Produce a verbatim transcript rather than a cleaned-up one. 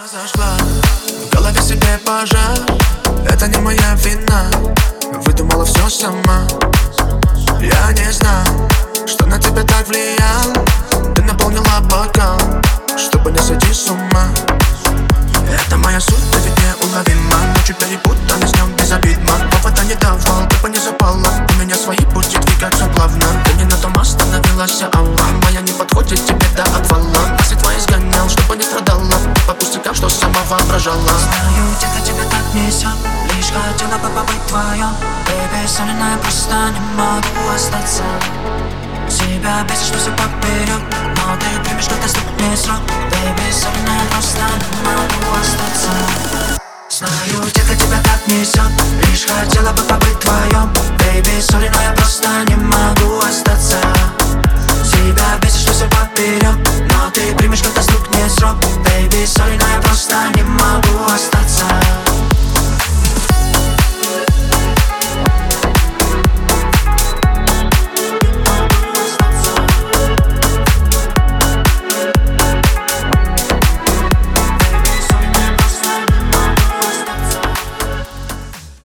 Разожгла в голове себе пожар. Это не моя вина. Выдумала все сама. Я не знал, что на тебя так влиял. Ты наполнила бокал, чтобы не сойти с ума. Это моя суть, ты ведь неуловима. Ночью перепутаны с днем без обид. Повода не давал, ты бы не запала. У меня свои пути двигаются плавно. Ты не на том остановилась, алла. Моя не подходит тебе до отвала. Мысли твои сгонял, чтобы не страдала. По пустякам, что сама воображала. Знаю, где-то тебя так несет. Лишь хотела бы побыть твоем. Baby, солено, я просто не могу остаться. Себя бесит, что все поперек. Но ты примешь, когда стукнет срок. Baby, солено, я просто не могу остаться. Знаю, где-то тебя так несет. Лишь хотела бы побыть твоем. Baby, солено, я просто не могу остаться. Себя бесит, что все поперек. Но ты примешь, когда стукнет срок. Baby, солено.